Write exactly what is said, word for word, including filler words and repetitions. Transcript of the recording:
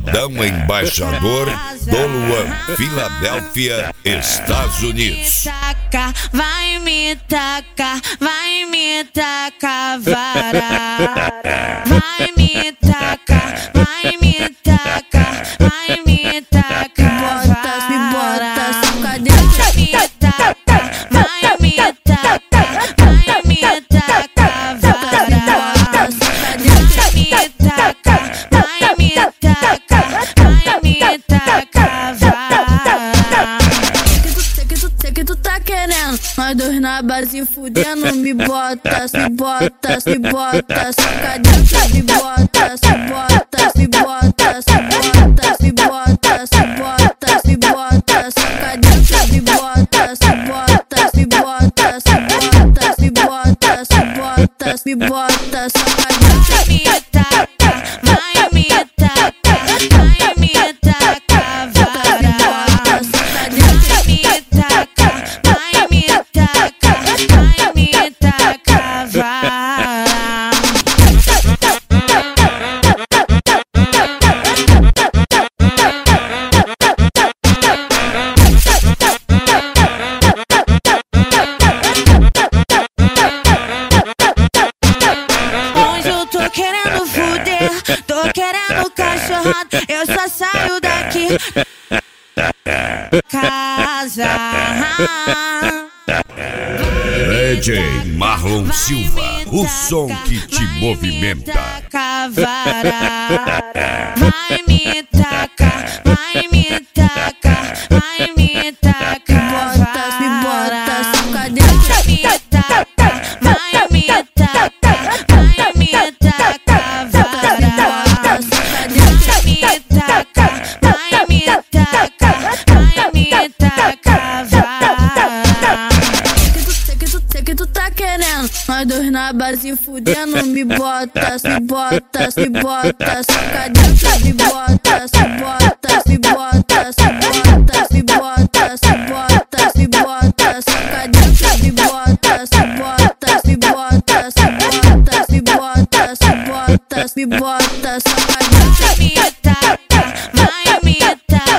Paredão Embaixador do Luan, Filadélfia, Estados Unidos. Vai me tacar, vai me tacar vara. Vai me tacar, vai me tacar, vai me tacar vara. Me bota, soca dentro. Me tacar, vai me tacar, vai me tacar vara. Me tacar, vai me tacar, vai me tacar vara. Sei que tu, sei que tu tá querendo, nós dois na base fudendo. Me bota, se bota, se bota, soca dentro. Me bota, se bota, se bota, se bota, se bota, se bota, se bota, soca dentro. Me bota, se bota, se bota, se bota, se bota, se bota, se bota, soca dentro. Me tacar, vai me tacar, vai me tacar vara. Me tacar, vai me tacar, vai me tacar vara. Hoje eu tô querendo fuder, tô querendo cachorrada, eu só saio daqui casa. D J Marlon Silva, o som que te movimenta. Vara. Vai me tacar, vai me tacar, vai me tacar vara. Me bota, soca dentro. Me tacar, vai me tacar, vai me tacar vara. Me tacar, vai me tacar, vai me tacar vara. Sei que tu, sei que tu tá querendo, nós dois na base fudendo. Me bota, se bota, se bota, soca dentro. Me bota, se bota, se bota, se bota, se bota, se bota, se bota, soca dentro. Me bota, se bota, se bota, se bota, se bota, se bota, se bota, soca dentro. Me tacar, vai me tacar.